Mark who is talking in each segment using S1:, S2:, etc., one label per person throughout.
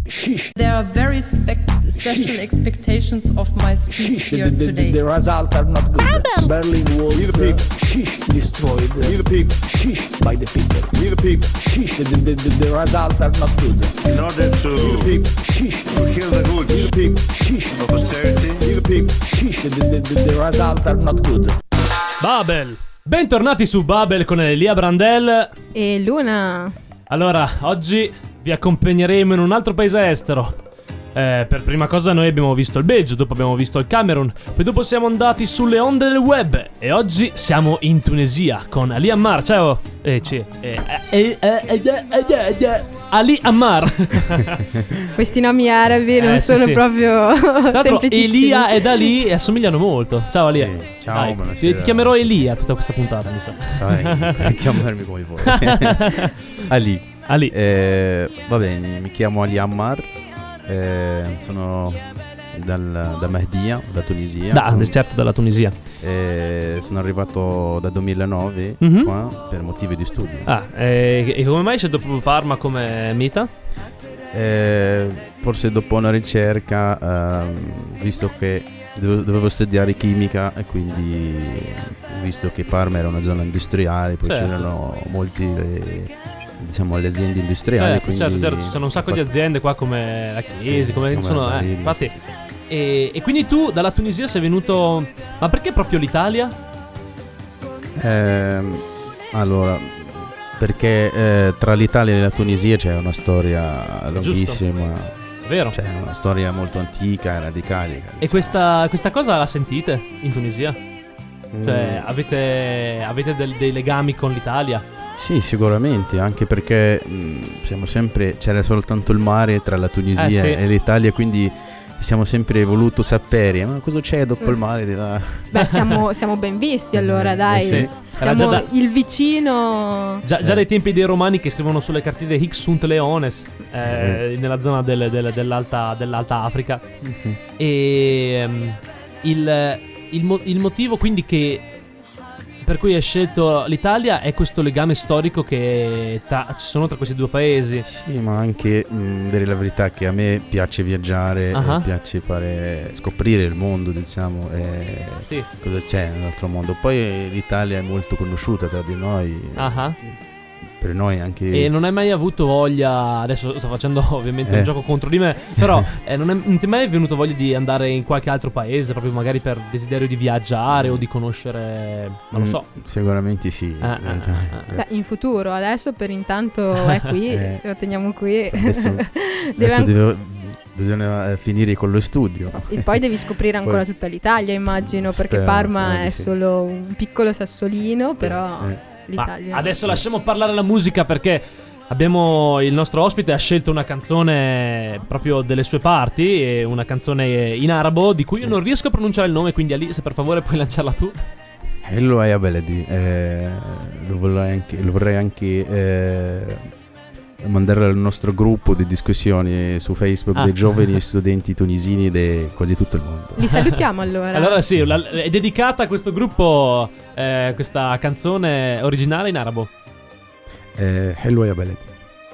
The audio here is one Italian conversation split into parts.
S1: There are very special expectations of my speech here today.
S2: The results are not good. Berlin was destroyed.
S3: We the people.
S2: By the people.
S3: We the people.
S2: The results are not good.
S3: In order to kill the goods. We the people. Of austerity. We the people.
S2: The results are not good.
S4: Babel. Bentornati su Babel con Elia Brandel
S5: e Luna.
S4: Allora, oggi vi accompagneremo in un altro paese estero. Per prima cosa noi abbiamo visto il Belgio, dopo abbiamo visto il Camerun, poi dopo siamo andati sulle onde del web e oggi siamo in Tunisia con Ali Ammar. Ciao. Ali Ammar.
S5: Questi nomi arabi non sono proprio semplicissimi.
S4: Elia ed Ali assomigliano molto. Ciao Elia.
S6: Sì, ciao, buonasera.
S4: Ti chiamerò Elia tutta questa puntata, mi sa.
S6: Chiamarmi come vuoi. Ali. Va bene, mi chiamo Ali Ammar. Sono da Mehdia, da Tunisia.
S4: Certo, dalla Tunisia.
S6: Sono arrivato da 2009 qua per motivi di studio.
S4: E come mai hai scelto proprio Parma come meta?
S6: Forse dopo una ricerca, visto che dovevo studiare chimica e quindi visto che Parma era una zona industriale, poi c'erano molti le aziende industriali, quindi
S4: certo, ci sono un sacco di aziende qua come la Chiesi, come sono, infatti. E quindi tu dalla Tunisia sei venuto, ma perché proprio l'Italia?
S6: Allora, perché tra l'Italia e la Tunisia c'è una storia lunghissima.
S4: Vero?
S6: C'è una storia molto antica e radicale.
S4: E questa cosa la sentite in Tunisia? Cioè avete dei legami con l'Italia?
S6: Sì, sicuramente, anche perché c'era soltanto il mare tra la Tunisia e l'Italia, quindi siamo sempre voluto sapere ma cosa c'è dopo il mare della...
S5: Beh, siamo ben visti allora, dai.
S4: Sì.
S5: Siamo il vicino.
S4: Già dai tempi dei romani che scrivono sulle cartine Hic sunt leones, nella zona dell'Alta Africa. E il motivo quindi per cui hai scelto l'Italia è questo legame storico che ci sono tra questi due paesi.
S6: Sì, ma anche dire la verità che a me piace viaggiare, piace scoprire il mondo, diciamo, cosa c'è nell'altro mondo. Poi l'Italia è molto conosciuta tra di noi. Per noi anche.
S4: E non hai mai avuto voglia, adesso sto facendo ovviamente un gioco contro di me, però non ti è mai venuto voglia di andare in qualche altro paese, proprio magari per desiderio di viaggiare o di conoscere, non lo so.
S6: Sicuramente sì.
S5: In futuro, adesso per intanto è qui, ce lo teniamo qui.
S6: Adesso bisogna finire con lo studio.
S5: E poi devi scoprire ancora tutta l'Italia, immagino, perché Parma è solo un piccolo sassolino, però... l'Italia.
S4: Adesso lasciamo parlare la musica perché il nostro ospite ha scelto una canzone proprio delle sue parti, e una canzone in arabo di cui io non riesco a pronunciare il nome, quindi Ali, se per favore puoi lanciarla tu.
S6: Hello ya Beledi, lo vorrei anche mandare al nostro gruppo di discussioni su Facebook dei giovani studenti tunisini di quasi tutto il mondo.
S5: Li salutiamo allora.
S4: Allora sì, è dedicata a questo gruppo questa canzone originale in arabo.
S6: Hello ya Beledi.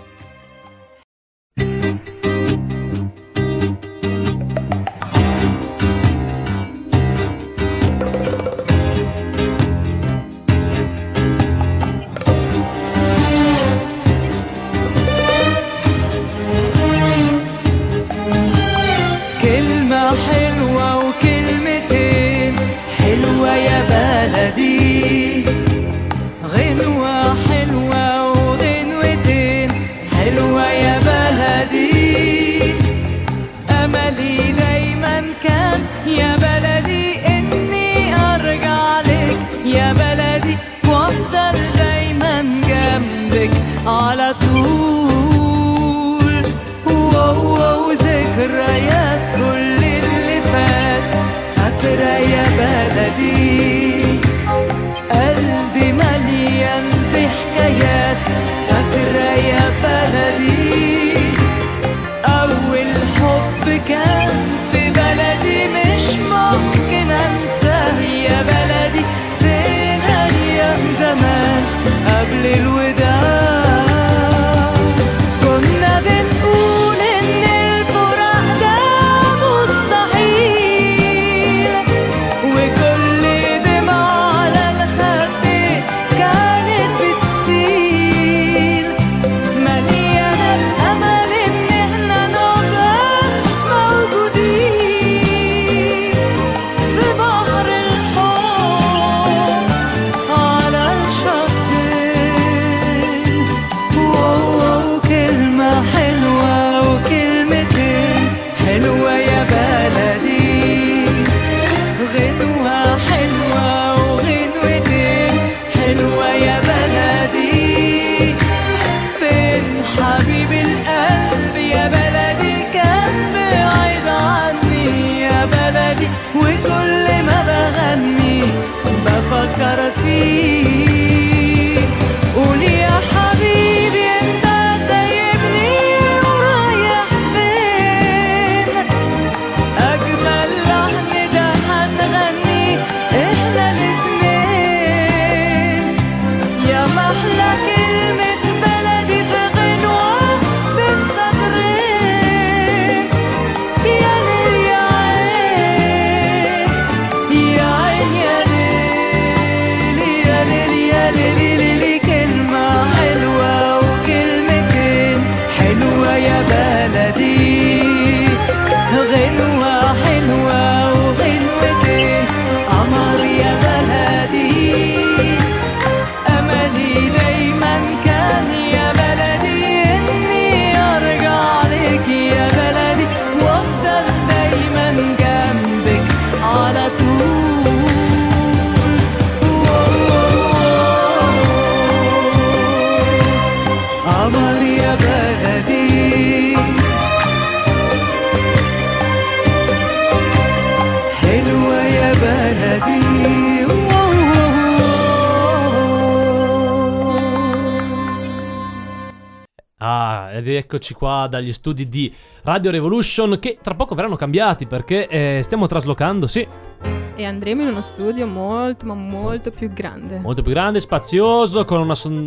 S7: حلوة وكلمتين حلوة يا بلدي غنوة حلوة وغنوتين حلوة يا بلدي أملي دايما كان يا بلدي إني أرجع لك يا بلدي وأفضل دايما جنبك على طول وذكريات كل اللي فات فاكرة يا بلدي قلبي مليان بحكايات فاكرة يا بلدي أول حب كان في بلدي مش ممكن بلدي غنوة حلوة وغنوتين قمر يا بلدي أملي دايما كان يا بلدي إني أرجع لك يا بلدي وأفضل دايما جنبك على طول قمر يا بلدي حلوة يا بلدي
S4: Rieccoci qua dagli studi di Radio Revolution, che tra poco verranno cambiati perché stiamo traslocando, sì.
S5: E andremo in uno studio molto ma molto più grande.
S4: Molto più grande, spazioso, con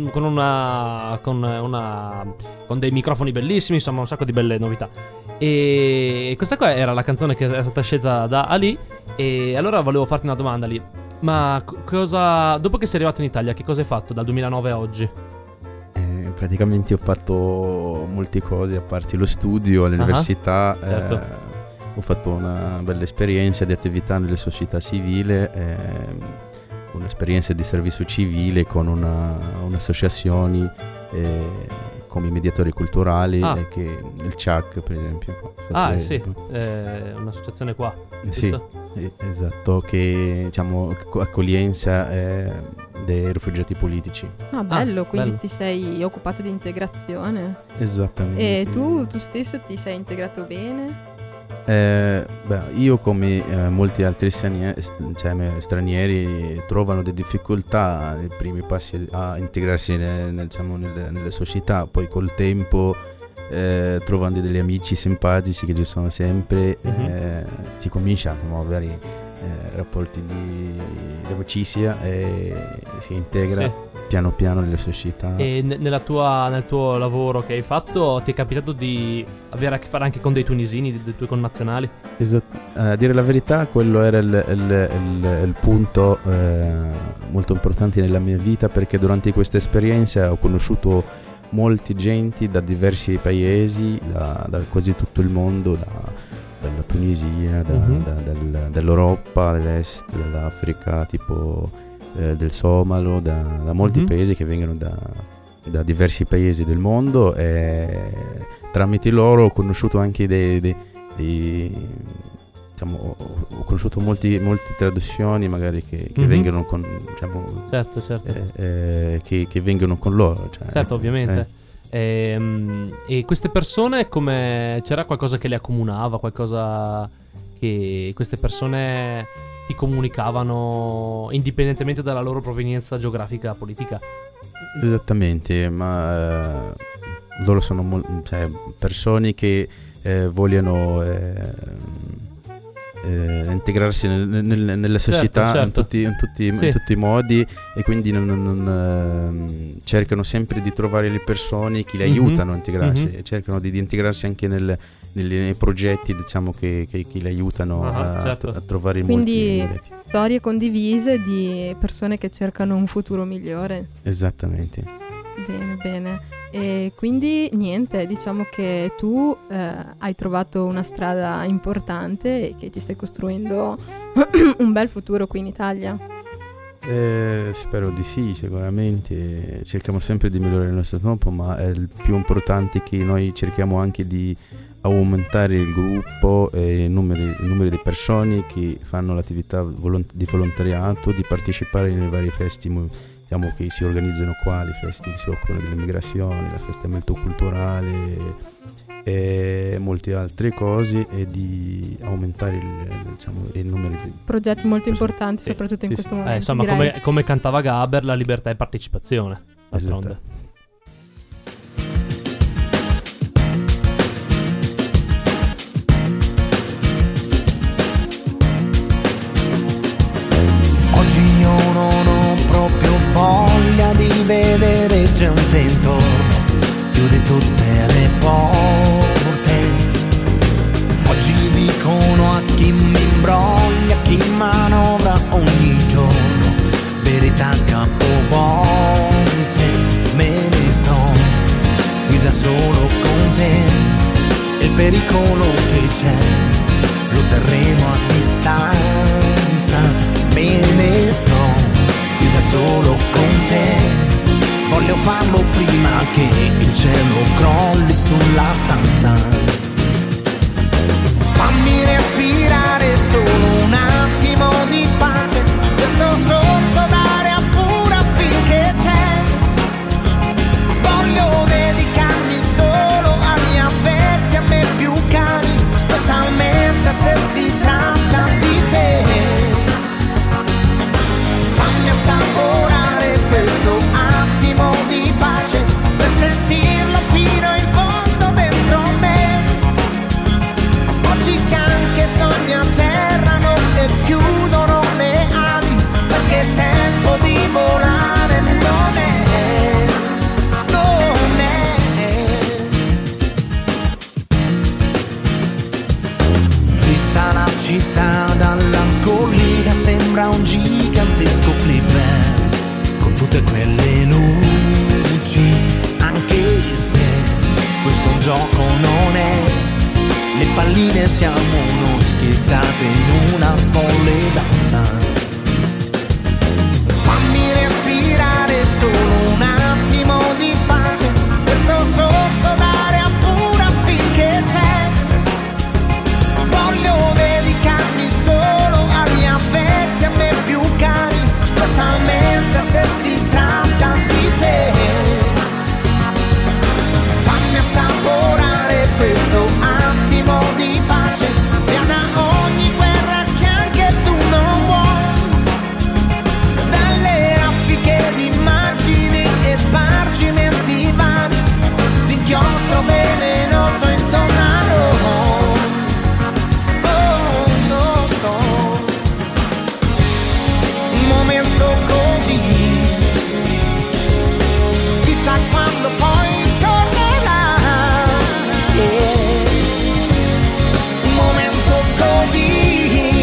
S4: dei microfoni bellissimi, insomma un sacco di belle novità. E questa qua era la canzone che è stata scelta da Ali. E allora volevo farti una domanda, Ali. Ma cosa, dopo che sei arrivato in Italia, che cosa hai fatto dal 2009 a oggi?
S6: Praticamente ho fatto molte cose, a parte lo studio all'università.
S4: Certo.
S6: Ho fatto una bella esperienza di attività nella società civile, un'esperienza di servizio civile con un'associazione come i mediatori culturali, che il CHAC per esempio.
S4: Sì, un'associazione qua.
S6: Sì, esatto, che diciamo accoglienza dei rifugiati politici.
S5: Bello, quindi
S4: bello.
S5: Ti sei occupato di integrazione.
S6: Esattamente.
S5: E tu stesso ti sei integrato bene?
S6: Io come molti altri stranieri trovano delle difficoltà nei primi passi a integrarsi nelle società, poi col tempo trovando degli amici simpatici che ci sono sempre, si comincia a muovere rapporti di amicizia e si integra piano piano nelle società.
S4: E nel tuo lavoro che hai fatto ti è capitato di avere a che fare anche con dei tunisini, dei tuoi connazionali?
S6: Esatto, a dire la verità quello era il punto molto importante nella mia vita, perché durante questa esperienza ho conosciuto molti genti da diversi paesi, da quasi tutto il mondo, dalla Tunisia, dall'Europa dell'Est, dall'Africa, tipo del Somalo, da molti paesi che vengono da diversi paesi del mondo, e tramite loro ho conosciuto anche ho conosciuto molte traduzioni magari che vengono con
S4: certo.
S6: Che vengono con loro,
S4: certo, ovviamente. E queste persone, come c'era qualcosa che le accomunava, qualcosa che queste persone ti comunicavano indipendentemente dalla loro provenienza geografica politica?
S6: Esattamente, ma loro sono persone che vogliono integrarsi nella società, certo. in tutti i modi, e quindi non cercano sempre di trovare le persone che li aiutano a integrarsi, e cercano di integrarsi anche nei progetti, diciamo, che li aiutano a trovare molti.
S5: Quindi storie condivise di persone che cercano un futuro migliore.
S6: Esattamente.
S5: Bene. E quindi niente, diciamo che tu hai trovato una strada importante e che ti stai costruendo un bel futuro qui in Italia.
S6: Spero di sì, sicuramente. Cerchiamo sempre di migliorare il nostro tempo, ma è il più importante che noi cerchiamo anche di aumentare il gruppo e il numero di persone che fanno l'attività di volontariato, di partecipare nei vari festival che si organizzano qua, le feste che si occupano dell'immigrazione, la festa molto culturale e molte altre cose, e di aumentare il numero di
S5: progetti molto importanti, soprattutto in questo momento.
S4: Insomma, come cantava Gaber, la libertà e partecipazione.
S6: Esatto.
S8: Oggi io non ho proprio voglia di vedere gente intorno, chiude tutte le porte. Oggi dicono a chi mi imbroglia, chi manovra ogni giorno, verità capovolte. il pericolo che c'è lo terremo a distanza. Me ne sto qui da solo con te, voglio farlo prima che il cielo crolli sulla stanza. Fammi respirare solo un attimo di pace, questo sorso d'aria pura finché c'è. Voglio dedicarmi solo agli affetti a me più cari, specialmente se si tratta di te. Fammi assaporare questo attimo di pace per sentirlo fino in fondo dentro me. Oggi che anche sogni atterrano e chiudono le ali, perché è tempo di volare non è. Vista la città dalla collina sembra un gigantesco flipper con tutte quelle luci, anche se questo un gioco non è. Le palline siamo noi schizzate in una folle danza. Fammi respirare solo un attimo di pace, questo sorso d'aria pura finché c'è. Voglio dedicarmi solo agli affetti a me più cari, specialmente se si tratta di te. Fammi assaporare questo attimo di pace, via da ogni guerra che anche tu non vuoi, dalle raffiche di immagini e spargimenti vani, di inchiostro velenoso intorno a noi. Un momento così, chissà quando poi tornerà. Un momento così,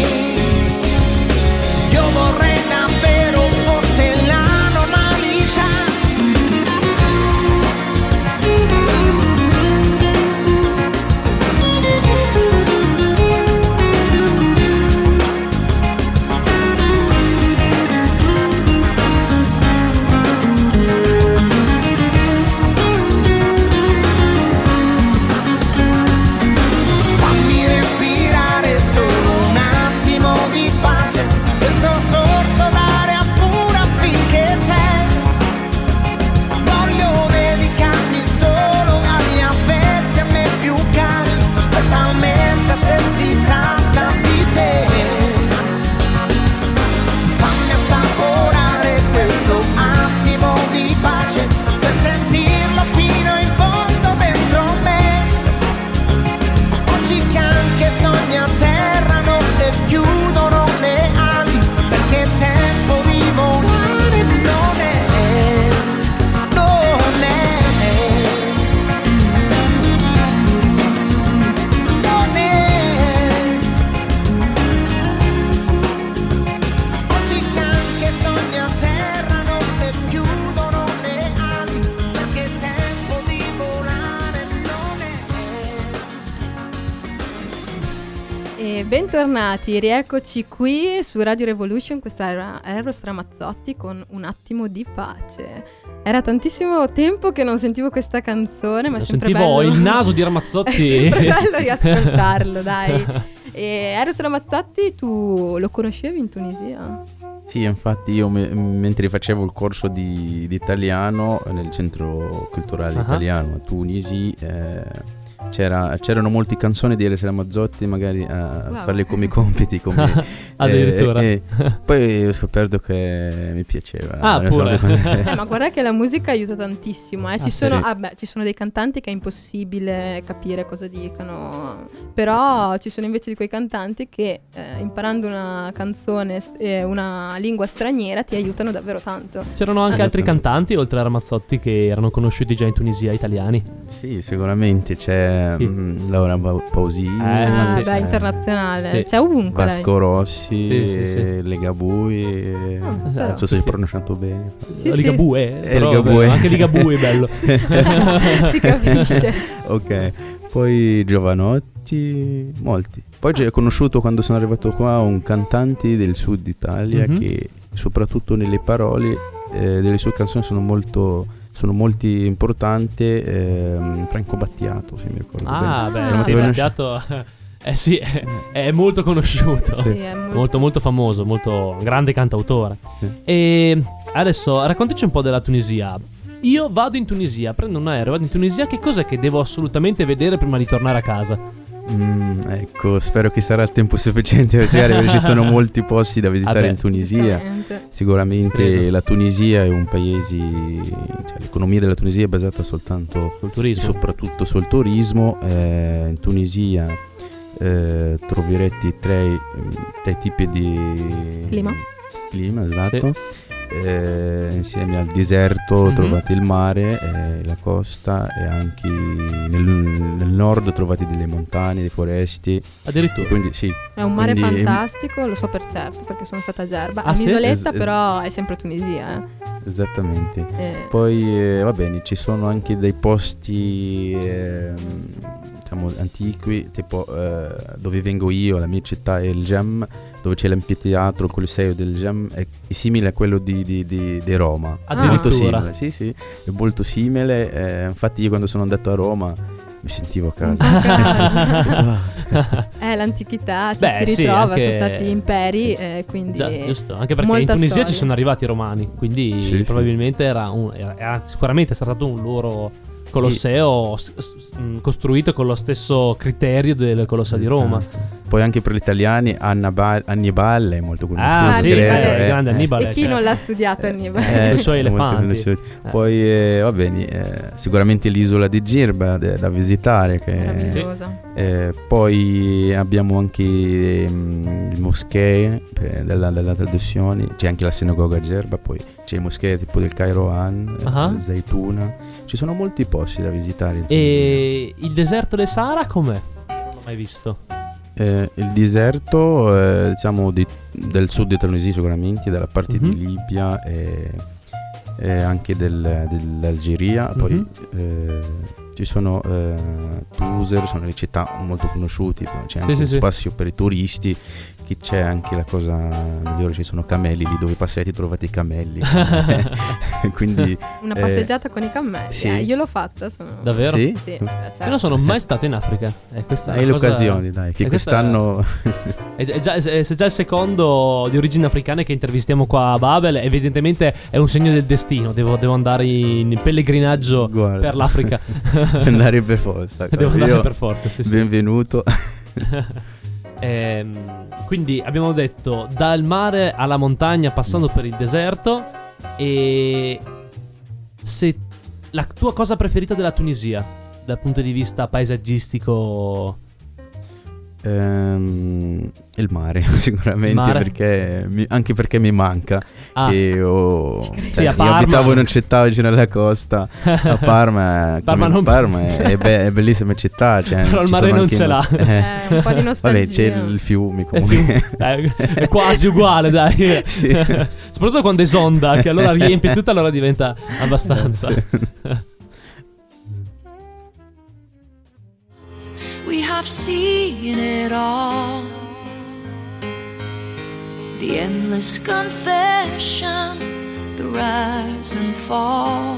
S8: io vorrei davvero fosse la normalità. Fammi respirare solo un attimo di pace, questo sorso d'aria pura finché c'è. Voglio dedicarmi solo agli affetti a me più cari, specialmente se si tratta di te. Fammi assaporare questo attimo di pace per sentirlo fino in fondo dentro me. Oggi che anche sogni atterrano e chiudono le ali, perché è tempo di volare non è, non è, non è. Oggi che anche sogni atterrano e chiudono le ali, perché è tempo di volare non è.
S5: E bentornati, rieccoci qui su Radio Revolution. Questa era Eros Ramazzotti con Un attimo di pace. Era tantissimo tempo che non sentivo questa canzone, ma è sempre
S4: Sentivo
S5: bello.
S4: il naso di Ramazzotti.
S5: È sempre bello riascoltarlo, dai. E Eros Ramazzotti tu lo conoscevi in Tunisia?
S6: Sì, infatti io mentre facevo il corso di italiano nel centro culturale italiano a Tunisi, c'erano molte canzoni di Eros Ramazzotti magari a farle come compiti
S4: addirittura.
S6: Poi ho scoperto che mi piaceva.
S4: Pure.
S5: Ma guarda che la musica aiuta tantissimo, ci sono dei cantanti che è impossibile capire cosa dicono, però ci sono invece di quei cantanti che imparando una canzone una lingua straniera ti aiutano davvero tanto.
S4: C'erano anche altri cantanti oltre a Ramazzotti che erano conosciuti già in Tunisia, italiani?
S6: Sì, sicuramente c'è Laura Pausini,
S5: internazionale,
S4: sì.
S5: C'è ovunque
S6: Vasco Rossi,
S4: sì.
S6: Ligabue, non so se ho pronunciato bene.
S4: Ligabue,
S6: Ligabue.
S4: Anche Ligabue è bello.
S5: si capisce.
S6: Ok, Poi Giovanotti, molti. Poi ho conosciuto, quando sono arrivato qua, un cantante del sud Italia che soprattutto nelle parole delle sue canzoni sono molto importanti. Franco Battiato, se mi ricordo bene.
S4: Sì, Battiato sì, è molto conosciuto,
S5: sì, è
S4: molto famoso, molto grande cantautore.
S6: Sì.
S4: E adesso raccontaci un po' della Tunisia. Io vado in Tunisia, prendo un aereo, vado in Tunisia, che cos'è che devo assolutamente vedere prima di tornare a casa?
S6: Ecco, spero che sarà il tempo sufficiente per spiegare, perché ci sono molti posti da visitare in Tunisia. Sicuramente la Tunisia è un paese, cioè, l'economia della Tunisia è basata soltanto
S4: sul turismo,
S6: soprattutto sul turismo. In Tunisia troverete tre tipi di clima, esatto.
S5: Sì.
S6: Insieme al deserto trovate il mare, la costa, e anche nel nord trovate delle montagne, delle foreste.
S4: Addirittura.
S6: Quindi, sì.
S5: È un mare fantastico, lo so per certo, perché sono stata a Gerba. È un'isoletta, però è sempre Tunisia.
S6: Esattamente. Poi va bene, ci sono anche dei posti diciamo antichi, tipo dove vengo io, la mia città è il Gem, dove c'è l'anfiteatro, il Colosseo del Gem, è simile a quello di Roma. Molto simile, sì, è molto simile. Infatti io quando sono andato a Roma mi sentivo a casa.
S5: L'antichità si ritrova, sono stati imperi, quindi
S4: giusto, anche perché in Tunisia storia. Ci sono arrivati i romani, quindi probabilmente era sicuramente stato un loro Colosseo costruito con lo stesso criterio del Colosseo di Roma.
S6: Poi anche per gli italiani Annibale è molto conosciuto.
S4: Grande Annibale.
S5: E chi non l'ha studiato Annibale?
S4: I suoi elefanti.
S6: Poi va bene, sicuramente l'isola di Girba da visitare, che
S5: meravigliosa.
S6: Poi abbiamo anche le moschee della traduzione, c'è anche la sinagoga a Gerba, poi c'è le moschee tipo del Kairouan, Zaytuna. Ci sono molti posti da visitare.
S4: E il deserto del Sahara com'è? Non l'ho mai visto.
S6: Il deserto diciamo del sud di Tunisia sicuramente, dalla parte di Libia e anche dell'Algeria. Poi ci sono Tuser, sono le città molto conosciute, c'è anche spazio per i turisti, che c'è anche la cosa migliore, ci sono cammelli lì, dove passate trovate i cammelli. Quindi
S5: una passeggiata con i cammelli. Io l'ho fatta.
S4: Davvero?
S6: Sì?
S5: Certo.
S4: Io non sono mai stato in Africa.
S6: Hai l'occasione, dai, che quest'anno
S4: è già il secondo di origini africane che intervistiamo qua a Babel. Evidentemente è un segno del destino. Devo andare in pellegrinaggio per l'Africa.
S6: Andare per forza.
S4: Devo andare per forza, sì.
S6: Benvenuto.
S4: Quindi abbiamo detto dal mare alla montagna, passando per il deserto. E se la tua cosa preferita della Tunisia dal punto di vista paesaggistico?
S6: Il mare sicuramente, perché anche perché mi manca. Che io abitavo in una città vicino alla costa a Parma. Parma è bellissima città,
S4: però il mare non ce l'ha.
S5: Un po' di nostalgia.
S6: Vabbè, c'è il fiume comunque.
S4: È quasi uguale, dai. Soprattutto quando esonda, che allora riempie tutto, allora diventa abbastanza.
S9: We have seen it all, the endless confession, the rise and fall,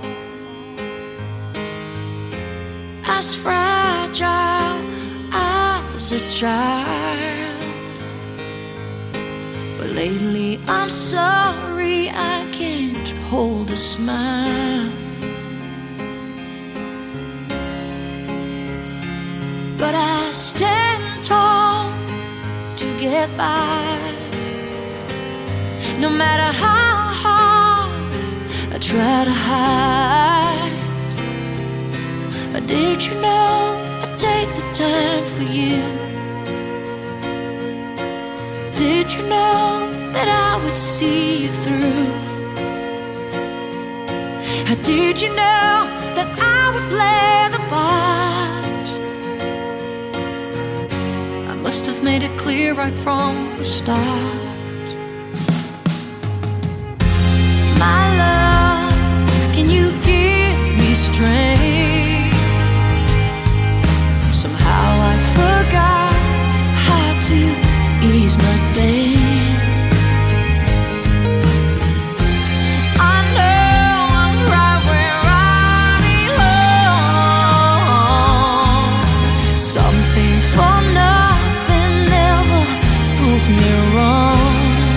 S9: as fragile as a child. But lately I'm sorry I can't hold a smile. But I stand tall to get by, no matter how hard I try to hide. Did you know I take the time for you? Did you know that I would see you through? Did you know that I would play the part? Must have made it clear right from the start. My love, can you give me strength something for nothing never proved me wrong.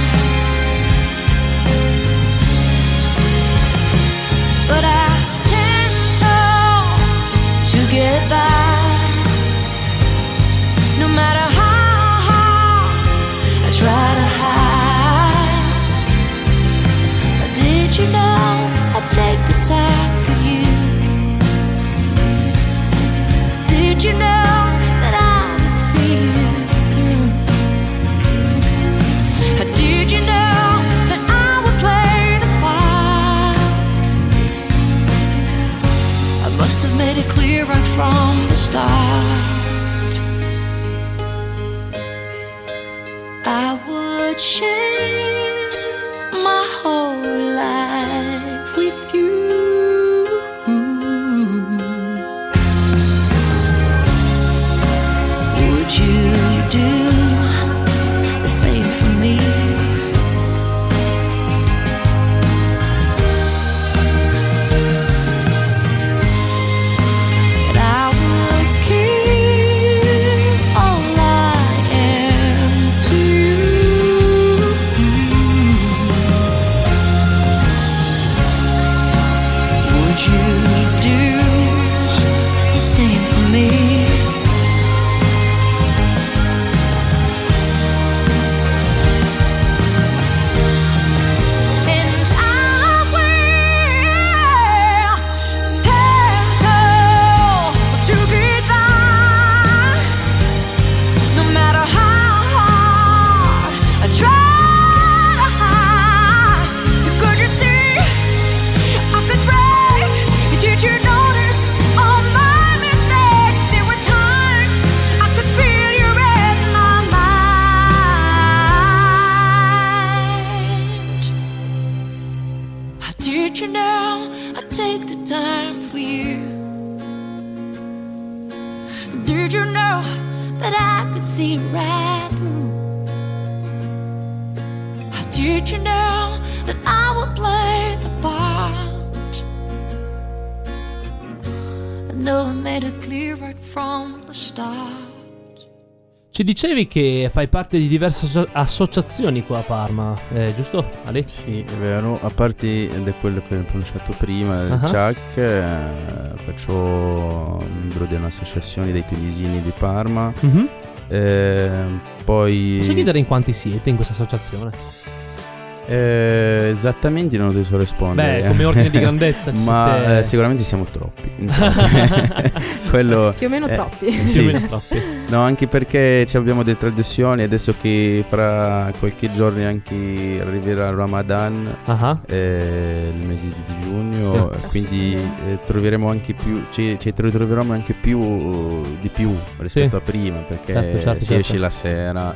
S9: But I stand tall to get by, no matter how hard I try to hide. Did you know I'd take the time for you? Did you know that I would see you through? Did you know that I would play the part? I must have made it clear right from the start. I would share my whole life with you. Would you do the same for me? And I would give all I am to you. Would you do the same for me? And I will stand tall to get by, no matter how hard I try to hide. Could you see I could break? Did you notice all my mistakes? There were times I could feel you in my mind. Did you know I'd take the time for you? Did you know that I could see right through? Did you know that I would play the part? I know I made it clear right from the start.
S4: Ci dicevi che fai parte di diverse associazioni qua a Parma, giusto Ale?
S6: Sì, è vero, a parte da quello che ho pronunciato prima, il CHAC, faccio membro di un'associazione dei tunisini di Parma. Poi
S4: posso chiedere in quanti siete in questa associazione?
S6: Esattamente non ti so rispondere.
S4: Beh, come ordine di grandezza
S6: ma
S4: siete...
S6: sicuramente siamo troppi. Quello
S5: più o meno troppi.
S6: Sì.
S4: Più o meno troppi.
S6: No, anche perché abbiamo delle tradizioni. Adesso che fra qualche giorno anche arriverà il Ramadan, il mese di giugno, quindi troveremo anche più, ci troveremo anche più di più rispetto a prima, perché si esce la sera,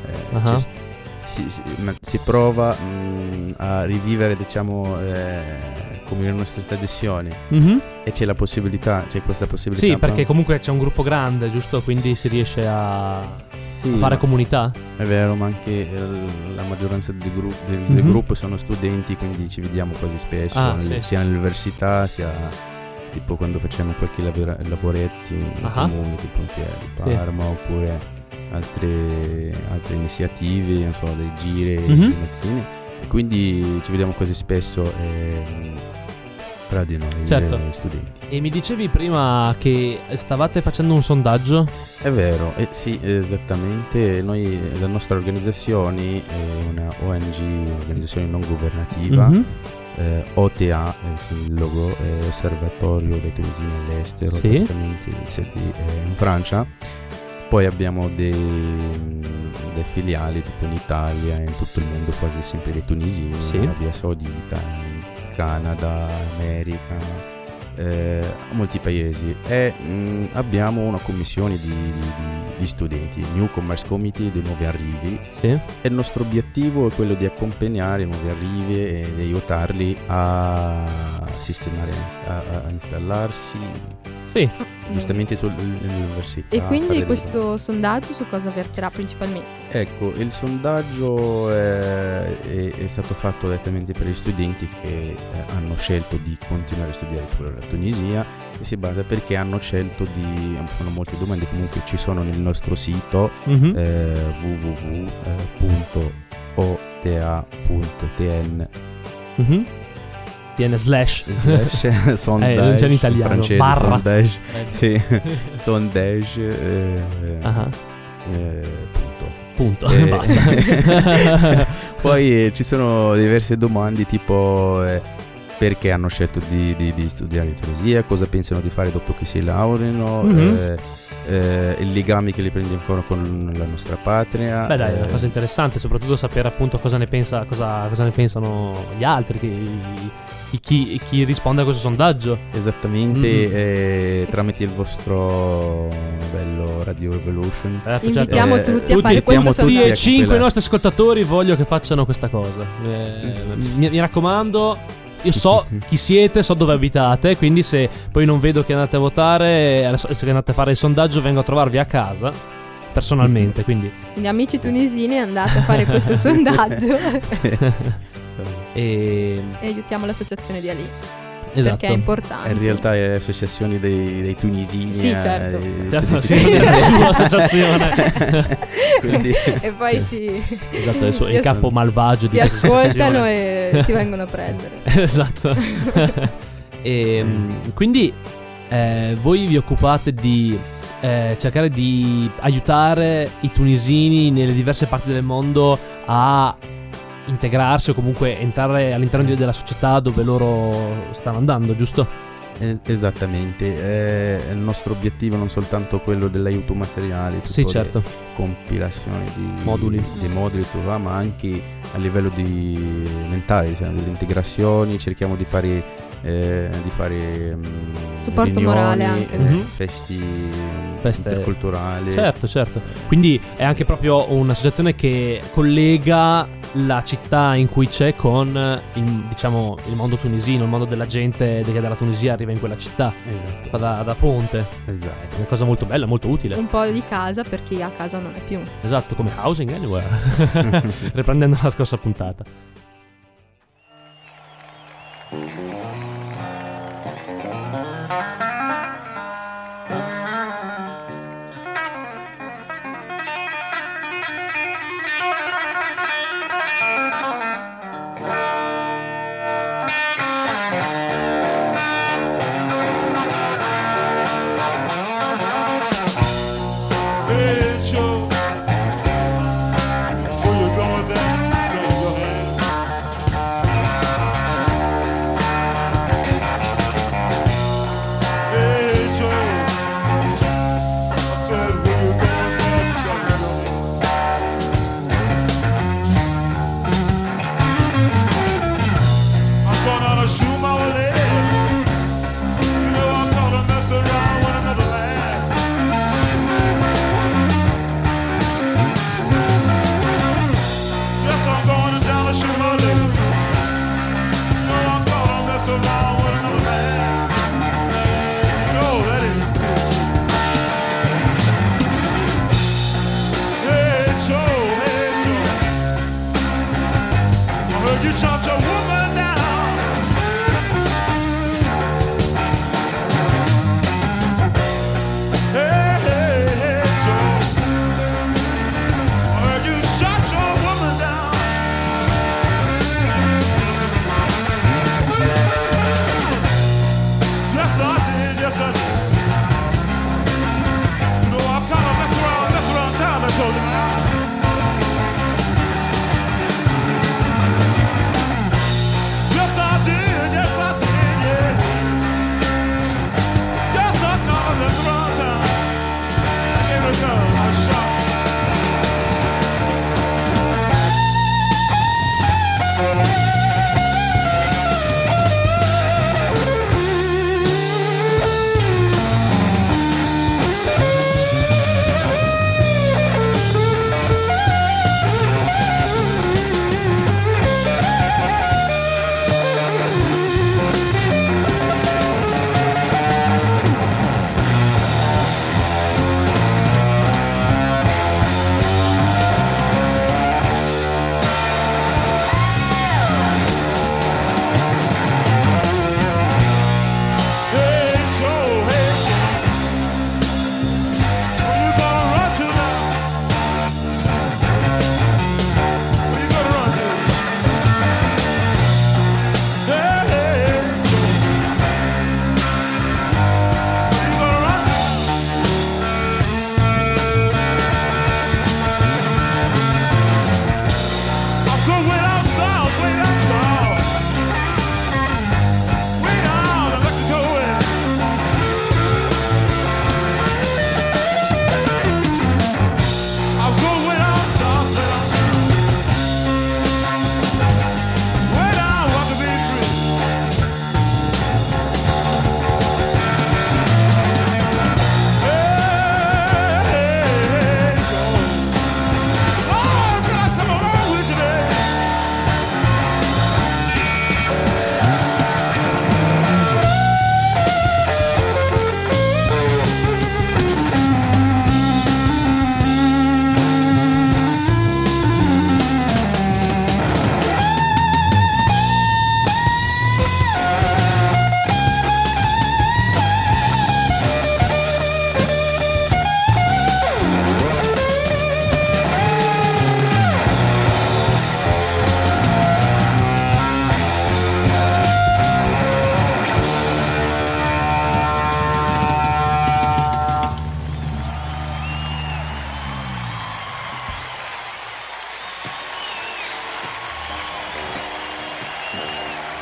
S6: si prova a rivivere, diciamo, come le nostre tradizioni, e c'è questa possibilità.
S4: Sì, perché comunque c'è un gruppo grande, giusto? Quindi si riesce a fare comunità.
S6: È vero, ma anche la maggioranza del gruppo sono studenti, quindi ci vediamo quasi spesso, sia nell'università sia tipo quando facciamo qualche lavoretti in comune, tipo in Fiera di Parma, oppure altre iniziative, non so, dei giri di mattine, e quindi ci vediamo quasi spesso tra di noi, studenti.
S4: E mi dicevi prima che stavate facendo un sondaggio?
S6: È vero, sì, esattamente. La nostra organizzazione è una ONG, organizzazione non governativa, OTA, il logo, è Osservatorio dei Tunisini all'estero, praticamente il sede in Francia. Poi abbiamo dei filiali tipo in Italia e in tutto il mondo, quasi sempre dei tunisini, in Arabia Saudita, in Canada, America, molti paesi, e abbiamo una commissione di studenti, Newcomers Committee, dei nuovi arrivi, e il nostro obiettivo è quello di accompagnare i nuovi arrivi e di aiutarli a sistemare, a installarsi
S4: Sì.
S6: Giustamente nell'università.
S5: E quindi questo sondaggio su cosa verterà principalmente?
S6: Ecco, il sondaggio è stato fatto direttamente per gli studenti che hanno scelto di continuare a studiare fuori dalla Tunisia, e si basa perché hanno scelto sono molte domande, comunque ci sono nel nostro sito www.ota.tn
S4: slash
S6: sondage,
S4: non c'è in italiano,
S6: francese,
S4: barra
S6: sondage, sì, sondage
S4: punto. Basta.
S6: Poi ci sono diverse domande tipo perché hanno scelto di studiare in Tunisia, cosa pensano di fare dopo che si laureano, il legame che li prende ancora con la nostra patria.
S4: Beh dai, è una cosa interessante, soprattutto sapere appunto cosa ne pensano gli altri, chi risponde a questo sondaggio.
S6: Esattamente, tramite il vostro bello Radio Revolution.
S5: Invitiamo tutti a fare questo sondaggio.
S4: Tutti e 5 i nostri ascoltatori voglio che facciano questa cosa. Mi raccomando. Io so chi siete, so dove abitate, quindi se poi non vedo che andate a votare, che andate a fare il sondaggio, vengo a trovarvi a casa personalmente. Quindi
S5: amici tunisini, andate a fare questo sondaggio
S6: e
S5: aiutiamo l'associazione di Ali.
S4: Esatto.
S5: Perché è importante.
S6: In realtà è l'associazione dei tunisini.
S5: Sì, certo.
S6: La
S4: sua associazione.
S6: Quindi...
S5: E poi sì.
S4: Esatto, il capo malvagio
S5: ti ascoltano e ti vengono a prendere.
S4: Esatto. E quindi voi vi occupate di cercare di aiutare i tunisini nelle diverse parti del mondo a integrarsi o comunque entrare all'interno della società dove loro stanno andando, giusto?
S6: Esattamente, il nostro obiettivo non soltanto quello dell'aiuto materiale,
S4: sì, certo,
S6: compilazione di
S4: moduli,
S6: ma anche a livello di mentale, cioè delle integrazioni, cerchiamo di fare
S5: supporto
S6: riunioni,
S5: morale anche.
S6: feste interculturali.
S4: Certo. Quindi è anche proprio un'associazione che collega la città in cui c'è con il mondo tunisino, il mondo della gente che dalla Tunisia arriva in quella città.
S6: Esatto.
S4: Fa da ponte.
S6: Esatto.
S4: È una cosa molto bella, molto utile.
S5: Un po' di casa per chi a casa non è più.
S4: Esatto, come Housing Anywhere. Riprendendo la scorsa puntata.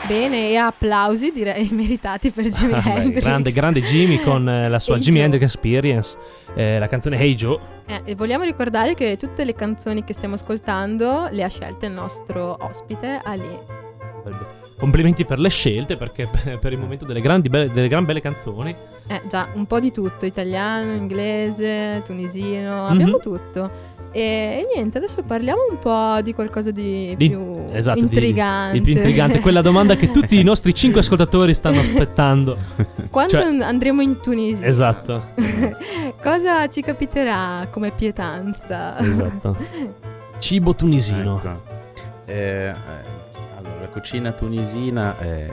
S5: Bene, e applausi direi meritati per Jimi Hendrix.
S4: Grande Jimi con la sua
S5: Hey
S4: Jimi
S5: Joe.
S4: Hendrix Experience, la canzone Hey Joe.
S5: E vogliamo ricordare che tutte le canzoni che stiamo ascoltando le ha scelte il nostro ospite Ali.
S4: Complimenti per le scelte, perché per il momento delle gran belle canzoni.
S5: Già, un po' di tutto, italiano, inglese, tunisino, abbiamo tutto. E niente, adesso parliamo un po' di qualcosa di più intrigante.
S4: Di più intrigante, quella domanda che tutti i nostri 5 ascoltatori stanno aspettando.
S5: Quando andremo in Tunisia?
S4: Esatto.
S5: Cosa ci capiterà come pietanza?
S4: Esatto. Cibo tunisino.
S6: Ecco. Allora, la cucina tunisina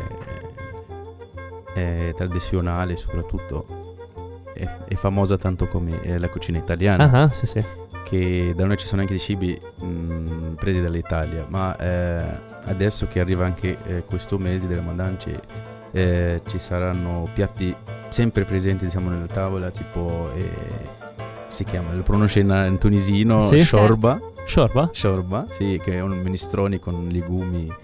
S6: è tradizionale, soprattutto è famosa tanto come la cucina italiana.
S4: Sì.
S6: Che da noi ci sono anche dei cibi presi dall'Italia, ma adesso che arriva anche questo mese del Ramadan ci saranno piatti sempre presenti, diciamo, nella tavola, tipo si chiama, lo pronuncia in tunisino,
S4: sì?
S6: shorba.
S4: Shorba,
S6: sì, che è un minestrone con legumi,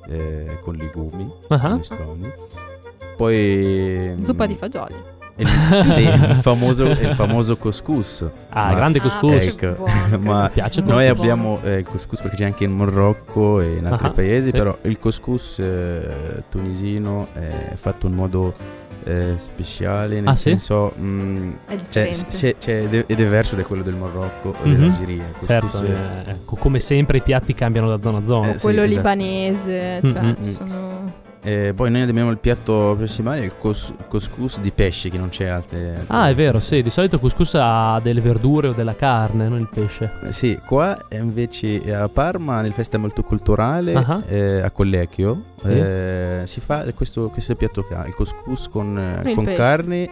S6: minestroni. Poi
S5: zuppa di fagioli.
S6: Sì, il famoso couscous.
S4: Grande couscous.
S6: Ecco. Ma
S4: piace,
S6: noi abbiamo il couscous perché c'è anche in Marocco e in altri paesi, sì. Però il couscous tunisino è fatto in modo speciale, nel senso è diverso da quello del Marocco o dell'Algeria.
S4: Certo, come sempre i piatti cambiano da zona a zona.
S5: Quello
S6: sì,
S5: libanese, cioè sono...
S6: Poi noi abbiamo il piatto principale, il couscous di pesce, che non c'è altre.
S4: È vero, sì, di solito il couscous ha delle verdure o della carne, non il pesce.
S6: Sì, qua invece a Parma, nel festa molto culturale, a Collecchio, sì. Si fa questo piatto qua, il couscous con carne,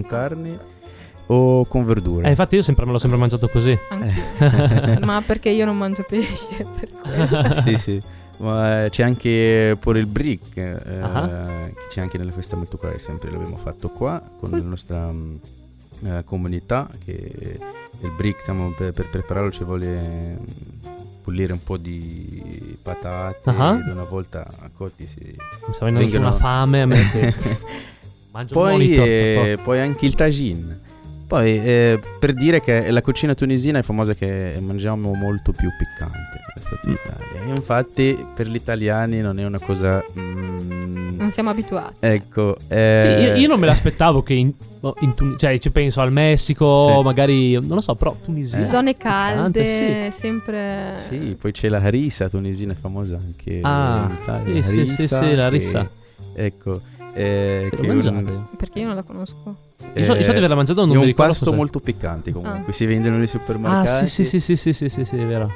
S6: o con verdure.
S4: Infatti io me l'ho sempre mangiato così.
S5: Anch'io. Ma perché io non mangio pesce, per quello.
S6: Sì. Ma c'è anche pure il brick, che c'è anche nella festa molto culturale, sempre l'abbiamo fatto qua con la nostra comunità, che il brick, diciamo, per prepararlo ci vuole pulire un po' di patate, ed una volta cotti mi
S4: sta venendo una fame a me che mangio un monitor.
S6: Poi anche il tagine. Poi per dire che la cucina tunisina è famosa che mangiamo molto più piccante rispetto all'Italia. E infatti per gli italiani non è una cosa...
S5: non siamo abituati.
S6: Ecco.
S4: Sì, io non me l'aspettavo che cioè ci penso al Messico, sì. Magari, non lo so, però Tunisia.
S5: Zone calde,
S4: sì.
S5: Sempre...
S6: Sì, poi c'è la harissa tunisina, è famosa anche in Italia.
S4: Sì, la harissa.
S6: Ecco.
S5: Perché io non la conosco.
S4: Io so di averla mangiato, non mi ricordo.
S6: È un pasto molto piccante comunque, si vendono nei supermercati.
S4: Sì, è vero.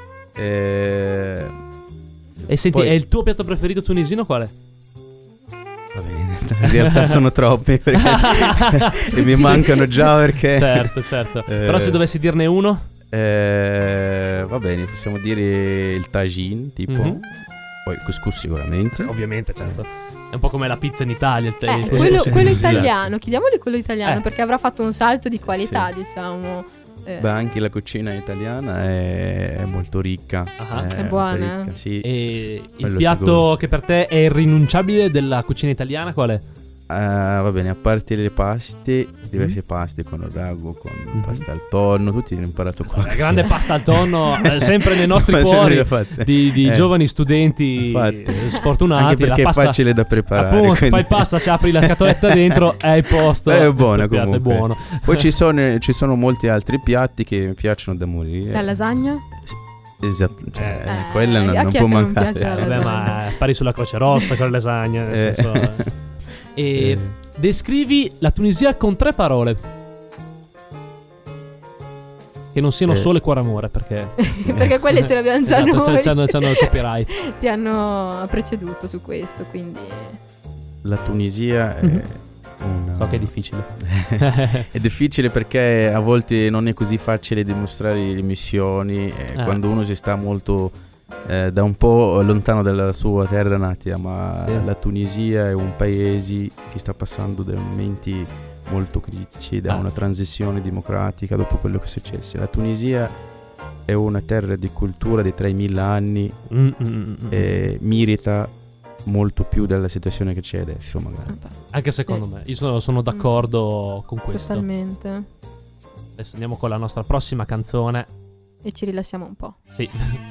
S6: E
S4: senti,
S6: poi...
S4: è il tuo piatto preferito tunisino qual è?
S6: Va bene, in realtà sono troppi perché e mi mancano già perché...
S4: Certo. Però se dovessi dirne uno?
S6: Va bene, possiamo dire il tagine, tipo. Poi il couscous sicuramente.
S4: Ovviamente, certo. È un po' come la pizza in Italia.
S5: Quello italiano, chiediamogli quello italiano, perché avrà fatto un salto di qualità, diciamo.
S6: Beh, anche la cucina italiana è molto ricca.
S5: È buona.
S6: Ricca, sì.
S4: E il piatto sicuro che per te è irrinunciabile della cucina italiana qual è?
S6: Va bene, a parte le paste, diverse paste con il ragu, con pasta al tonno, tutti hanno imparato qua.
S4: La grande pasta al tonno, sempre nei nostri cuori di giovani studenti sfortunati.
S6: Anche perché
S4: la pasta,
S6: è facile da preparare.
S4: Appunto,
S6: quindi...
S4: fai pasta, ci apri la scatoletta dentro, è il posto.
S6: È buona comunque.
S4: È buono.
S6: Poi ci sono molti altri piatti che mi piacciono da morire.
S5: La lasagna?
S6: Esatto, quella non può mancare.
S4: Vabbè, ma spari sulla Croce Rossa con la lasagna, nel senso... E descrivi la Tunisia con 3 parole che non siano sole, cuore, amore, perché
S5: perché quelle ce l'abbiamo già noi.
S4: C'hanno il copyright.
S5: Ti hanno preceduto su questo, quindi
S6: la Tunisia è
S4: so che è difficile.
S6: È difficile perché a volte non è così facile dimostrare le missioni, quando uno si sta molto da un po' lontano dalla sua terra natia, ma la Tunisia è un paese che sta passando da momenti molto critici, da una transizione democratica dopo quello che è successo. La Tunisia è una terra di cultura di 3000 anni e merita molto più della situazione che c'è adesso magari.
S4: Anche secondo me, io sono d'accordo con questo.
S5: Totalmente.
S4: Adesso andiamo con la nostra prossima canzone.
S5: E ci rilassiamo un po'.
S4: Sì.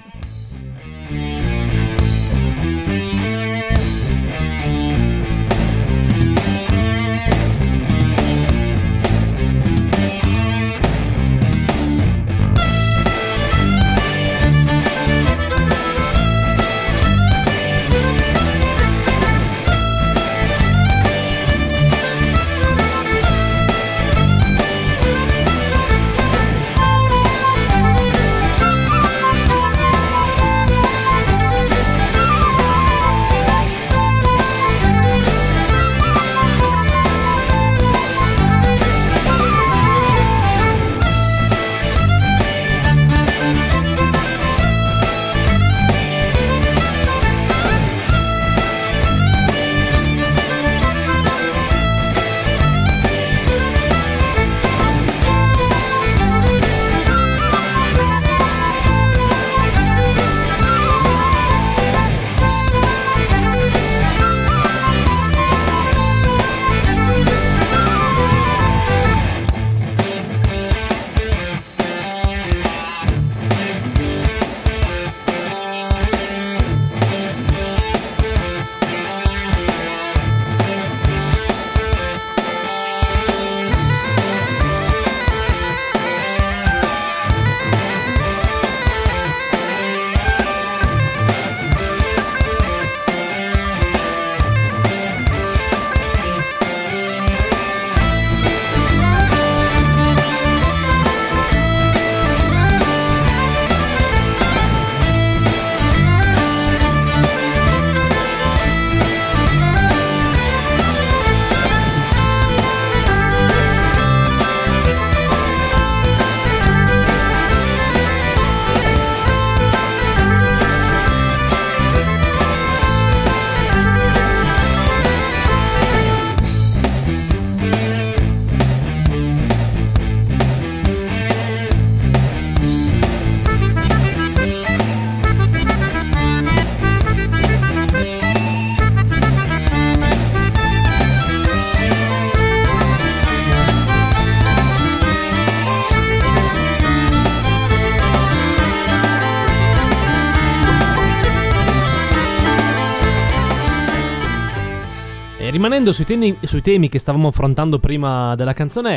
S4: Rimanendo sui temi che stavamo affrontando prima della canzone,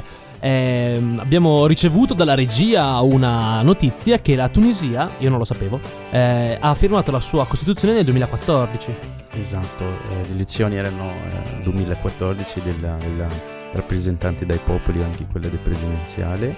S4: abbiamo ricevuto dalla regia una notizia che la Tunisia, io non lo sapevo, ha firmato la sua Costituzione nel 2014.
S6: Esatto, le elezioni erano 2014 della rappresentante dai popoli, anche quella del presidenziale.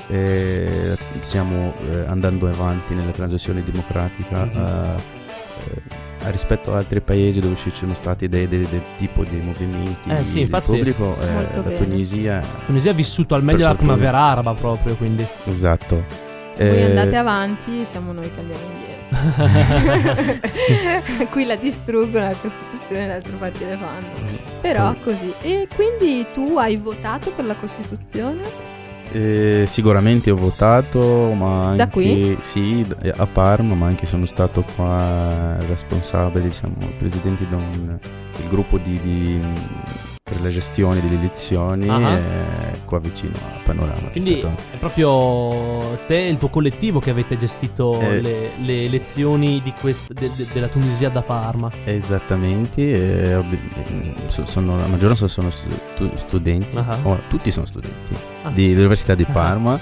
S6: Stiamo andando avanti nella transizione democratica rispetto a altri paesi dove ci sono stati dei tipo di movimenti
S4: sì, infatti,
S6: del pubblico. La Tunisia
S4: ha vissuto al meglio la primavera araba proprio, quindi.
S6: Esatto.
S5: Voi andate avanti, siamo noi che andiamo indietro. Qui la distruggono la Costituzione, d'altre parti le fanno. Però così. E quindi tu hai votato per la Costituzione?
S6: Sicuramente ho votato, ma anche
S5: da qui?
S6: Sì, a Parma, ma anche sono stato qua responsabile, diciamo, presidente del gruppo per la gestione delle elezioni qua vicino a Panorama.
S4: Quindi è proprio te e il tuo collettivo che avete gestito le elezioni di della Tunisia da Parma.
S6: Esattamente, la maggioranza sono studenti, tutti sono studenti dell'Università di Parma.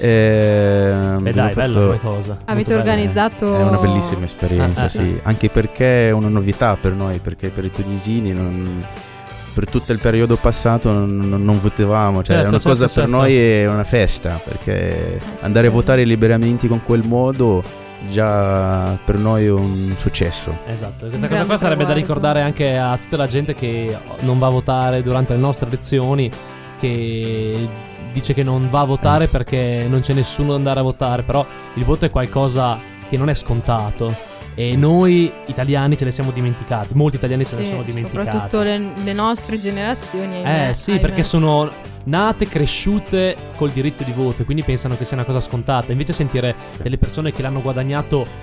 S4: Dai, bella come cosa.
S5: Avete organizzato?
S6: È una bellissima esperienza, sì. Anche perché è una novità per noi, perché per i tunisini per tutto il periodo passato non votavamo, cioè è una cosa per noi, è una festa, perché andare a votare liberamente con quel modo già per noi è un successo.
S4: Esatto, questa cosa qua sarebbe da ricordare anche a tutta la gente che non va a votare durante le nostre elezioni, che dice che non va a votare perché non c'è nessuno da andare a votare, però il voto è qualcosa che non è scontato. E noi italiani ce ne siamo dimenticati. Molti italiani se ne sono dimenticati.
S5: Soprattutto le nostre generazioni.
S4: Sì, perché sono nate, cresciute col diritto di voto, quindi pensano che sia una cosa scontata. Invece sentire delle persone che l'hanno guadagnato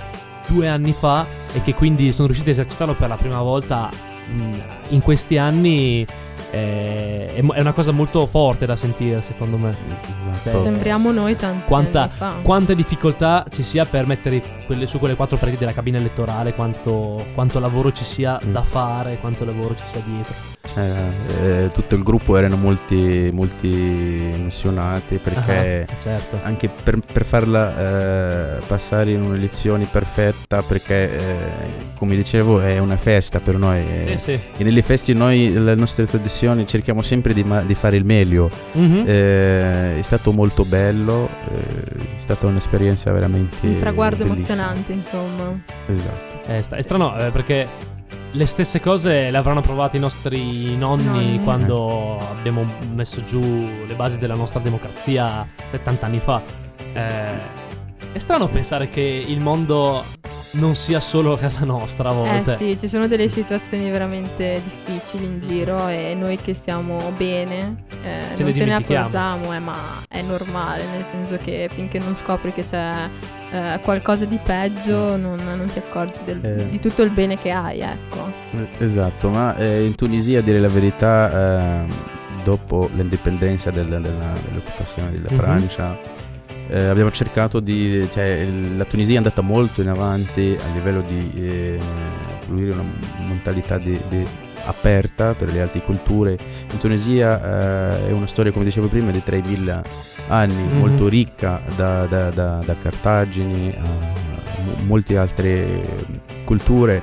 S4: 2 anni fa e che quindi sono riusciti a esercitarlo per la prima volta in questi anni. È una cosa molto forte da sentire, secondo me.
S6: Esatto.
S5: Sembriamo noi tanti anni fa.
S4: Quante difficoltà ci sia per mettere su quelle 4 pareti della cabina elettorale, quanto lavoro ci sia da fare, quanto lavoro ci sia dietro.
S6: Tutto il gruppo erano molti emozionati perché
S4: certo.
S6: anche per farla passare in un'elezione perfetta, perché come dicevo è una festa per noi.
S4: Sì.
S6: E nelle feste noi, le nostre tradizioni, cerchiamo sempre di fare il meglio. È stato molto bello, è stata un'esperienza veramente
S5: un traguardo
S6: bellissima.
S5: emozionante, insomma.
S6: Esatto.
S4: È strano perché le stesse cose le avranno provate i nostri nonni quando abbiamo messo giù le basi della nostra democrazia 70 anni fa. È strano pensare che il mondo non sia solo casa nostra a volte.
S5: Sì, ci sono delle situazioni veramente difficili in giro e noi che stiamo bene non ce ne accorgiamo, ma è normale, nel senso che finché non scopri che c'è qualcosa di peggio non ti accorgi di tutto il bene che hai, ecco.
S6: Esatto, ma in Tunisia, a dire la verità, dopo l'indipendenza dell'occupazione della Francia, abbiamo cercato la Tunisia è andata molto in avanti a livello di fluire una mentalità aperta per le altre culture. In Tunisia è una storia, come dicevo prima, di 3.000 anni, molto ricca, da Cartagine a molte altre culture.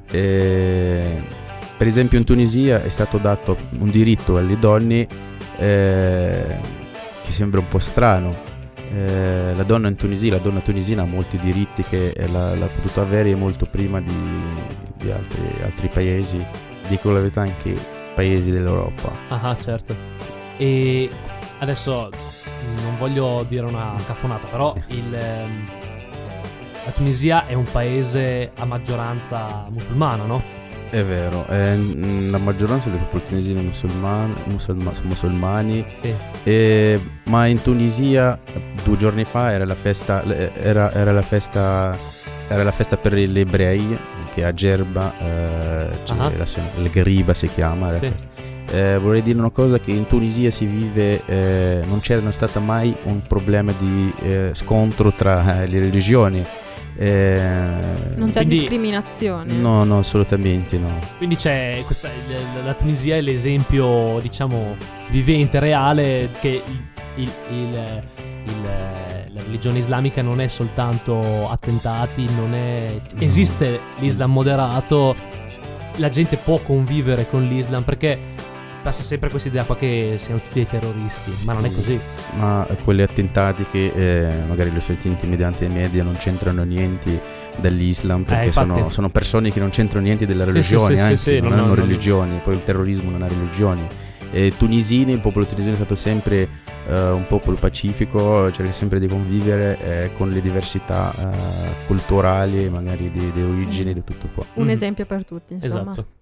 S6: Per esempio in Tunisia è stato dato un diritto alle donne che sembra un po' strano. La donna tunisina ha molti diritti che l'ha potuto avere molto prima di altri paesi, dico la verità, anche paesi dell'Europa.
S4: Ah, certo. E adesso non voglio dire una caffonata, però la Tunisia è un paese a maggioranza musulmana, no?
S6: È vero, la maggioranza del popolo tunisino sono musulmani, sì. Ma in Tunisia 2 giorni fa era la festa per gli ebrei, che a Gerba il Gheriba si chiama.
S4: Sì.
S6: Vorrei dire una cosa, che in Tunisia si vive, non c'era stata mai un problema di scontro tra le religioni.
S5: Non c'è discriminazione?
S6: No, assolutamente no.
S4: Quindi c'è la Tunisia è l'esempio, diciamo, vivente, reale, che la religione islamica non è soltanto attentati, esiste l'Islam moderato, la gente può convivere con l'Islam, perché passa sempre questa idea qua che siano tutti dei terroristi, ma non è così. Ma
S6: quegli attentati che magari lo sentite mediante i media non c'entrano niente dall'Islam, perché sono persone che non c'entrano niente della religione, non hanno religioni, poi il terrorismo non ha religioni. Il popolo tunisino è stato sempre un popolo pacifico, cerca sempre di convivere con le diversità culturali, magari di origini, di tutto qua.
S5: Un esempio per tutti, insomma.
S4: Esatto.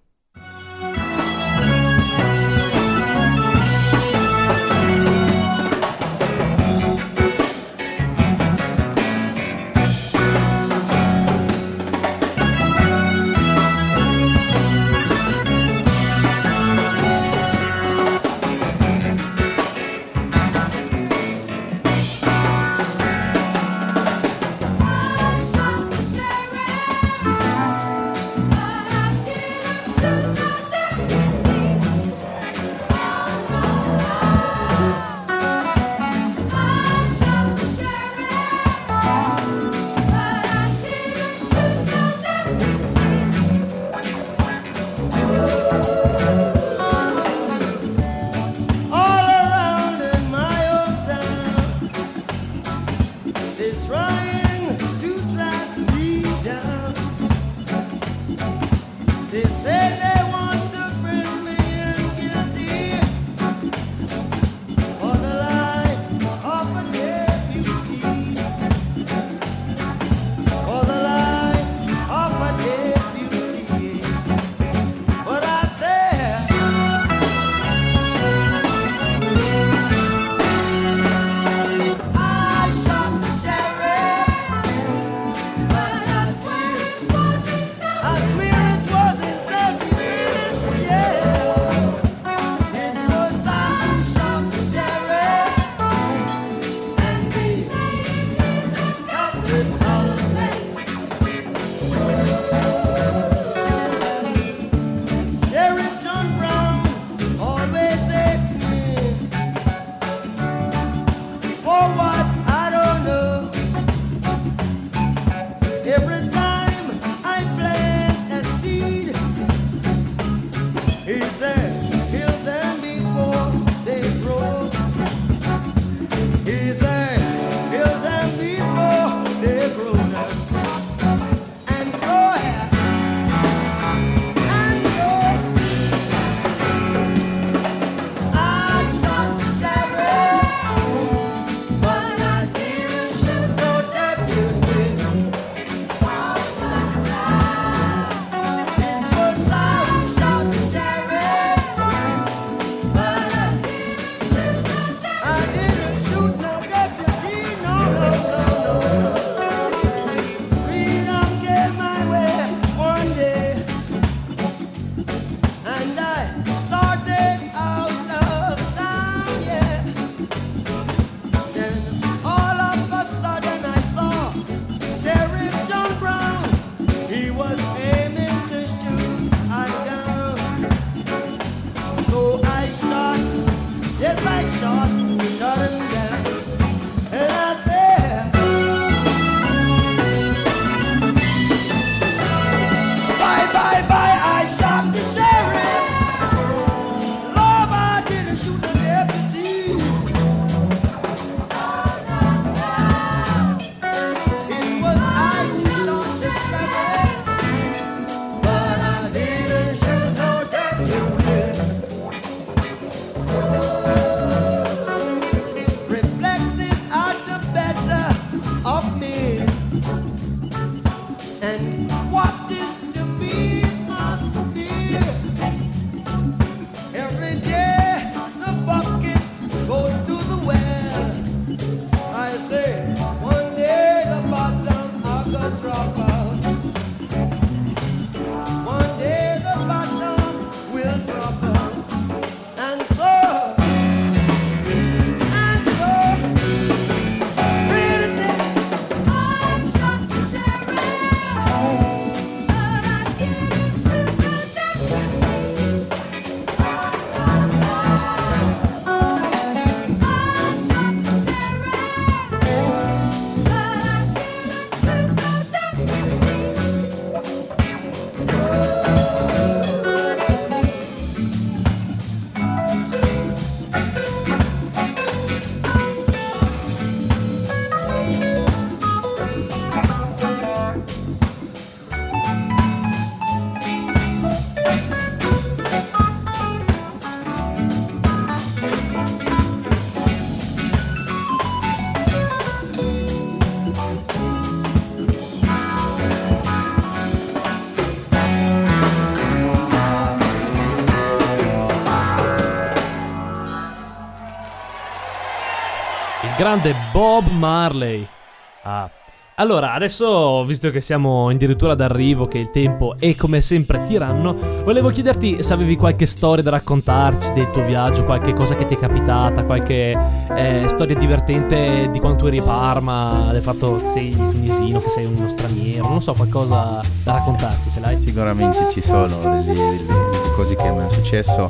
S4: grande Bob Marley. Allora, adesso, visto che siamo addirittura d'arrivo, che il tempo è come sempre tiranno, volevo chiederti se avevi qualche storia da raccontarci del tuo viaggio, qualche cosa che ti è capitata, qualche storia divertente di quando tu eri a Parma, del fatto che sei tunisino, che sei uno straniero, non so, qualcosa da raccontarci, ce l'hai?
S6: Sicuramente ci sono delle cose che mi è successo,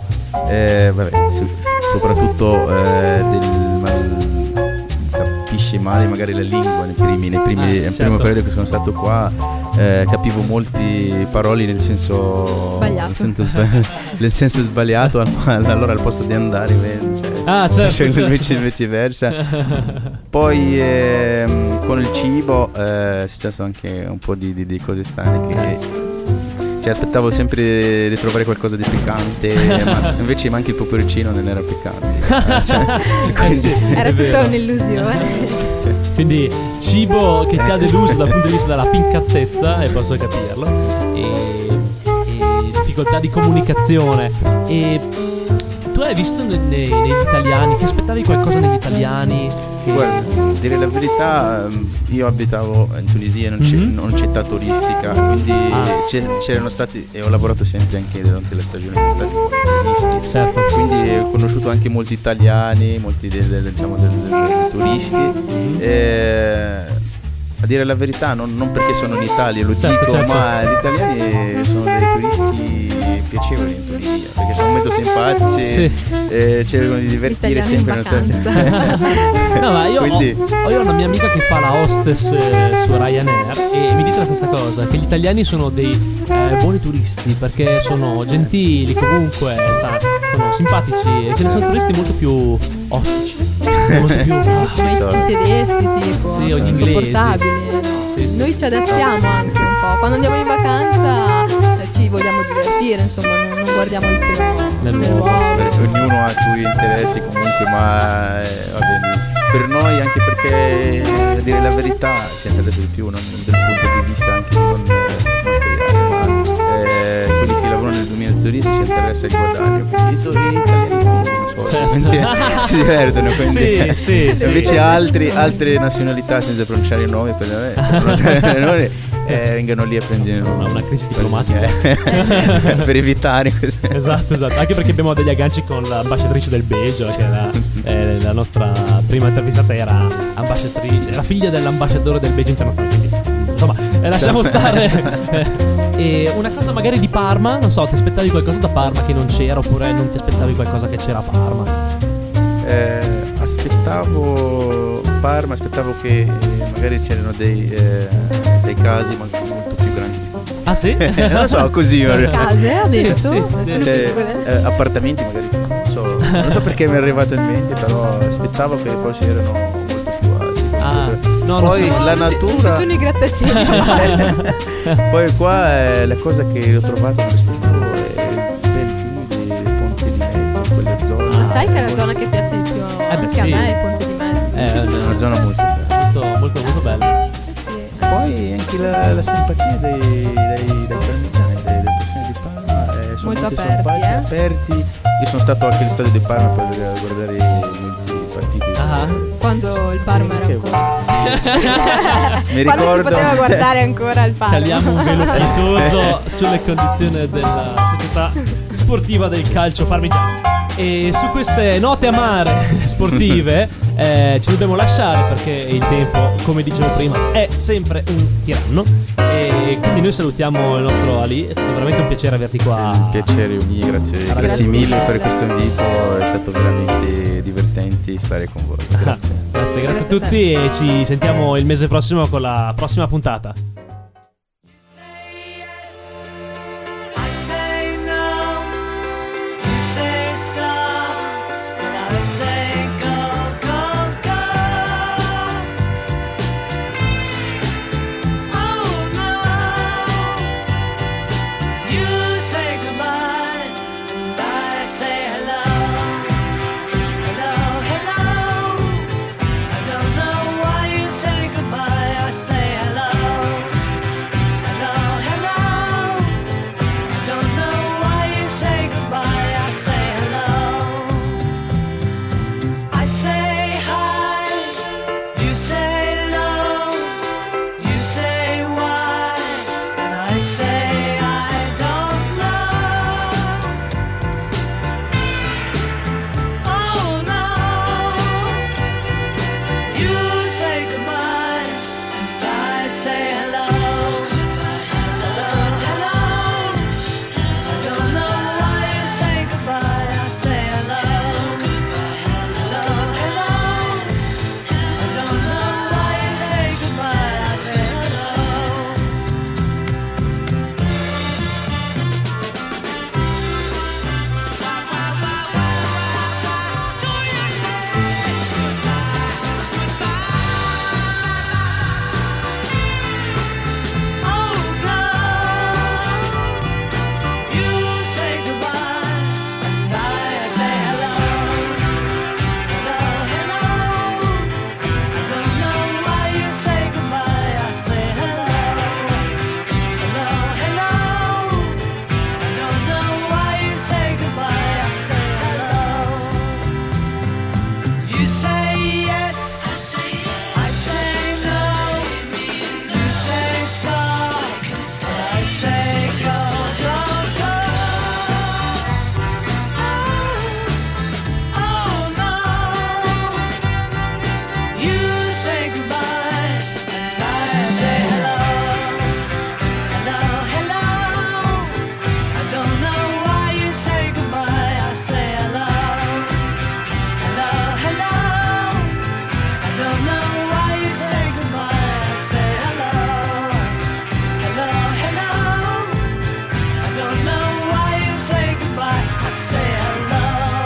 S6: soprattutto capisci male magari la lingua nel primo periodo che sono stato qua, capivo molti parole nel senso sbagliato, allora al posto di andare
S4: certo.
S6: invece versa. Poi con il cibo è successo anche un po' di cose strane che aspettavo sempre di trovare qualcosa di piccante, ma invece anche il peperoncino non era piccante.
S5: Era tutta un'illusione.
S4: Quindi cibo che ti ha deluso dal punto di vista della piccantezza, e posso capirlo, e difficoltà di comunicazione. E tu hai visto negli italiani, ti aspettavi qualcosa negli italiani?
S6: Guarda, dire la verità, io abitavo in Tunisia, non città turistica, quindi c'erano stati, e ho lavorato sempre anche durante la stagione che stati turisti,
S4: certo.
S6: Quindi ho conosciuto anche molti italiani, molti dei turisti. A dire la verità, non perché sono in Italia, lo dico, ma gli italiani sono dei turisti piacevoli in Tunisia, perché sono molto simpatici, cercano di divertire
S5: italiani
S6: sempre.
S4: No, ma io ho una mia amica che fa la hostess su Ryanair e mi dice la stessa cosa, che gli italiani sono dei buoni turisti perché sono gentili, comunque sono simpatici, e ce ne sono turisti molto più ostici, molto più
S5: i tedeschi tipo,
S4: sì, o gli inglesi.
S5: Insopportabili, no? Sì. Noi ci adattiamo anche un po', quando andiamo in vacanza ci vogliamo divertire, insomma, non guardiamo il pelo nel nuovo.
S6: Ognuno ha i suoi interessi comunque, ma va bene. Per noi, anche perché, a dire la verità, ci interessa di più, non dal punto di vista anche non materiale, ma quelli che lavorano nel dominio del turismo ci interessa il guadagno, quindi gli italiani si divertono, quindi
S4: sì,
S6: invece altre nazionalità, senza pronunciare i nomi per vengono lì a prendere
S4: una crisi diplomatica
S6: per evitare questo.
S4: Esatto, anche perché abbiamo degli agganci con l'ambasciatrice del Belgio, che era la nostra prima intervistata, era ambasciatrice, era figlia dell'ambasciatore del Belgio internazionale, quindi insomma lasciamo stare. E una cosa magari di Parma, non so, ti aspettavi qualcosa da Parma che non c'era, oppure non ti aspettavi qualcosa che c'era a Parma?
S6: Aspettavo che magari c'erano dei casi molto più grandi.
S4: Ah sì?
S6: Non so, così.
S5: Case, ha detto?
S6: Appartamenti magari, non so perché mi è arrivato in mente, però aspettavo che forse erano molto più alti. Poi la natura,
S5: ci sono i grattacieli.
S6: Poi qua la cosa che ho trovato dei ponti di mezzo, quelle zone.
S5: Ma sai che è la zona che piace di più anche a me, il ponte di mezzo.
S6: È una zona molto bella,
S4: molto bella.
S6: Poi anche la simpatia dei parmigiani, delle persone di Parma, sono
S5: molto
S6: aperti. Io sono stato anche allo stadio di Parma per guardare molti partiti.
S5: Quando il Parma era ancora.
S6: Mi
S5: quando
S6: ricordo.
S5: si poteva guardare ancora il Parma.
S4: Caliamo un velo pietoso sulle condizioni della società sportiva del calcio parmigiano. E su queste note amare sportive ci dobbiamo lasciare, perché il tempo, come dicevo prima, è sempre un tiranno. E quindi noi salutiamo il nostro Ali. È stato veramente un piacere averti qua.
S6: Un piacere, grazie mille per questo invito, è stato veramente divertente stare con voi. Grazie.
S4: Grazie a tutti, e ci sentiamo il mese prossimo con la prossima puntata.
S9: Hello.
S7: say hello. Hello, hello. I don't know why you say goodbye. I say hello. Hello, hello. I don't know why you say goodbye. I say hello. You say yes, I say no. You say stop, I say go, go, go. Oh no. You say goodbye, and I say hello. Hello, hello. I don't know why you say goodbye. I say hello. Hello, hello. I don't know why you say goodbye. I say hello. Hello, hello. I don't know why you say goodbye. I say hello.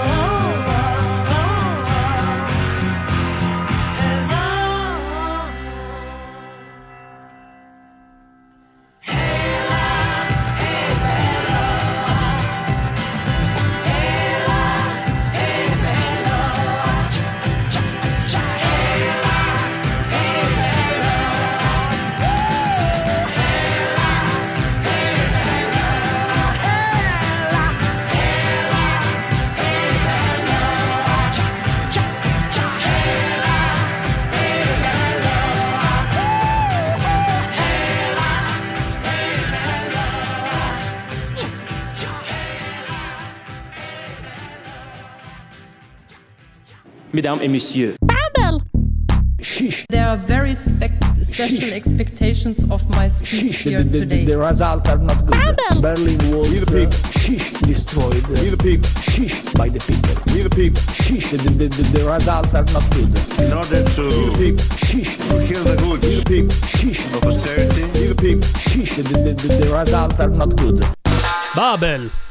S10: Mesdames et messieurs.
S1: There are very special expectations of my speech here today.
S2: The results are not good. Berlin was destroyed.
S3: We the people.
S2: By the people.
S3: We the people.
S2: The results are not good.
S3: In order to kill the goods of austerity. We the people.
S2: The results are not good.
S4: Babel.